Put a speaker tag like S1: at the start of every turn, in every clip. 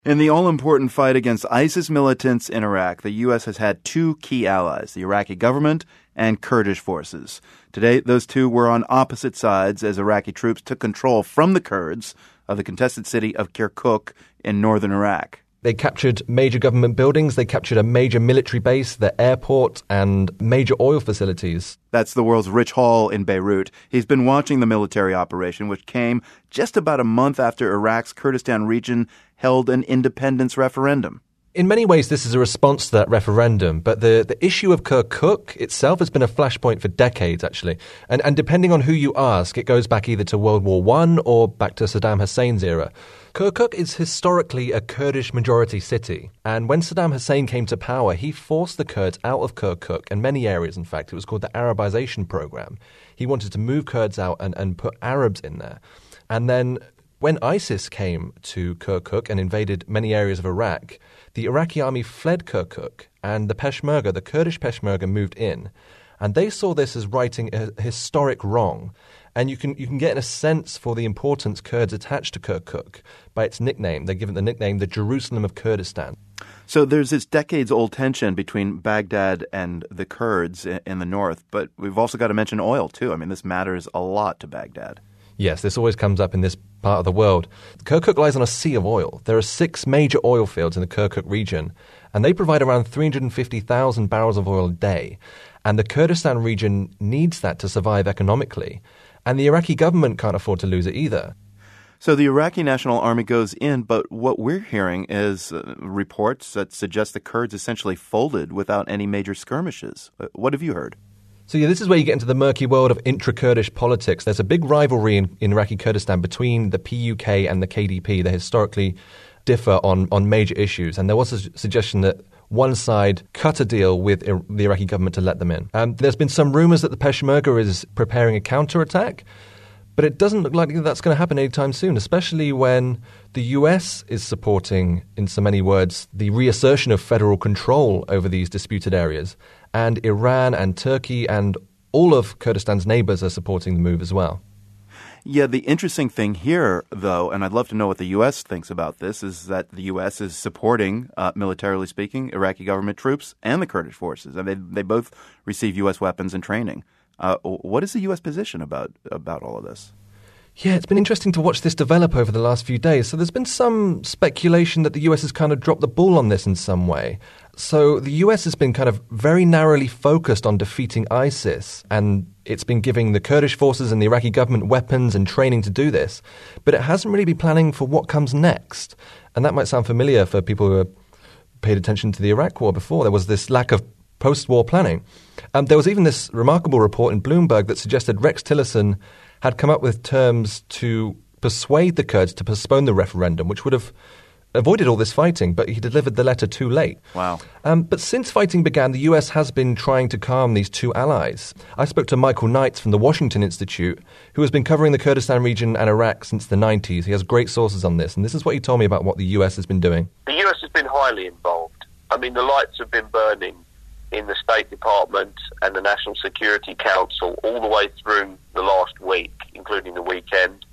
S1: In the all-important fight against ISIS militants in Iraq, the U.S. has had two key allies, the Iraqi government and Kurdish forces. Today, those two were on opposite sides as Iraqi troops took control from the Kurds of the contested city of Kirkuk in northern Iraq.
S2: They captured major government buildings, they captured a major military base, the airport, and major oil facilities.
S1: That's the world's Rich Hall in Beirut. He's been watching the military operation, which came just about a month after Iraq's Kurdistan region held an independence referendum.
S2: In many ways, this is a response to that referendum, but the issue of Kirkuk itself has been a flashpoint for decades, actually. And depending on who you ask, it goes back either to World War I or back to Saddam Hussein's era. Kirkuk is historically a Kurdish majority city, and when Saddam Hussein came to power, he forced the Kurds out of Kirkuk, and many areas, in fact. It was called the Arabization program. He wanted to move Kurds out and put Arabs in there. And then when ISIS came to Kirkuk and invaded many areas of Iraq, the Iraqi army fled Kirkuk, and the Peshmerga, the Kurdish Peshmerga, moved in. And they saw this as righting a historic wrong. And you can get a sense for the importance Kurds attach to Kirkuk by its nickname. They give it the nickname the Jerusalem of Kurdistan.
S1: So there's this decades-old tension between Baghdad and the Kurds in the north, but we've also got to mention oil, too. I mean, this matters a lot to Baghdad.
S2: Yes, this always comes up in this part of the world. Kirkuk lies on a sea of oil. There are 6 major oil fields in the Kirkuk region, and they provide around 350,000 barrels of oil a day. And the Kurdistan region needs that to survive economically. And the Iraqi government can't afford to lose it either.
S1: So the Iraqi National Army goes in, but what we're hearing is reports that suggest the Kurds essentially folded without any major skirmishes. What have you heard?
S2: So yeah, this is where you get into the murky world of intra-Kurdish politics. There's a big rivalry in Iraqi Kurdistan between the PUK and the KDP. They historically differ on major issues. And there was a suggestion that one side cut a deal with the Iraqi government to let them in. There's been some rumors that the Peshmerga is preparing a counterattack, but it doesn't look like that's going to happen anytime soon, especially when the US is supporting, in so many words, the reassertion of federal control over these disputed areas. And Iran and Turkey and all of Kurdistan's neighbors are supporting the move as well.
S1: Yeah, the interesting thing here, though, and I'd love to know what the U.S. thinks about this, is that the U.S. is supporting, militarily speaking, Iraqi government troops and the Kurdish forces. And they both receive U.S. weapons and training. What is the U.S. position about all of this?
S2: Yeah, it's been interesting to watch this develop over the last few days. So there's been some speculation that the US has kind of dropped the ball on this in some way. So the US has been kind of very narrowly focused on defeating ISIS, and it's been giving the Kurdish forces and the Iraqi government weapons and training to do this. But it hasn't really been planning for what comes next. And that might sound familiar for people who have paid attention to the Iraq War before. There was this lack of post-war planning. There was even this remarkable report in Bloomberg that suggested Rex Tillerson had come up with terms to persuade the Kurds to postpone the referendum, which would have avoided all this fighting, but he delivered the letter too late.
S1: Wow.
S2: But since fighting began, the US has been trying to calm these two allies. I spoke to Michael Knights from the Washington Institute, who has been covering the Kurdistan region and Iraq since the 90s. He has great sources on this, and this is what he told me about what the US has been doing.
S3: The US has been highly involved. I mean, the lights have been burning in the State Department and the National Security Council all the way through the last week, including the weekend.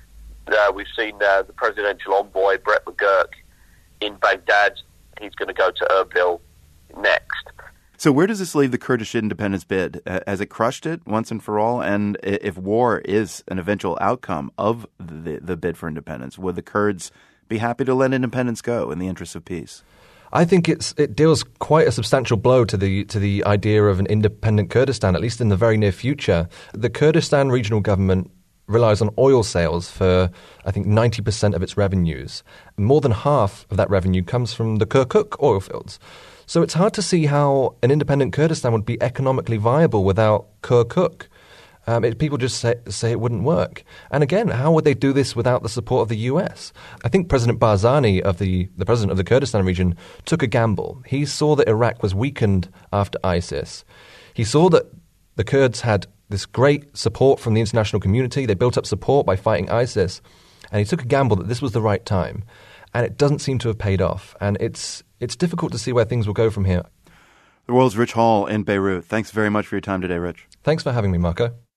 S3: We've seen the presidential envoy, Brett McGurk, in Baghdad. He's going to go to Erbil next.
S1: So where does this leave the Kurdish independence bid? Has it crushed it once and for all? And if war is an eventual outcome of the bid for independence, would the Kurds be happy to let independence go in the interest of peace?
S2: I think it deals quite a substantial blow to the idea of an independent Kurdistan, at least in the very near future. The Kurdistan regional government relies on oil sales for, I think, 90% of its revenues. More than half of that revenue comes from the Kirkuk oil fields. So it's hard to see how an independent Kurdistan would be economically viable without Kirkuk. People just say it wouldn't work. And again, how would they do this without the support of the US? I think President Barzani, the president of the Kurdistan region, took a gamble. He saw that Iraq was weakened after ISIS. He saw that the Kurds had this great support from the international community. They built up support by fighting ISIS. And he took a gamble that this was the right time. And it doesn't seem to have paid off. And it's difficult to see where things will go from here.
S1: The world's Rich Hall in Beirut. Thanks very much for your time today, Rich.
S2: Thanks for having me, Marco.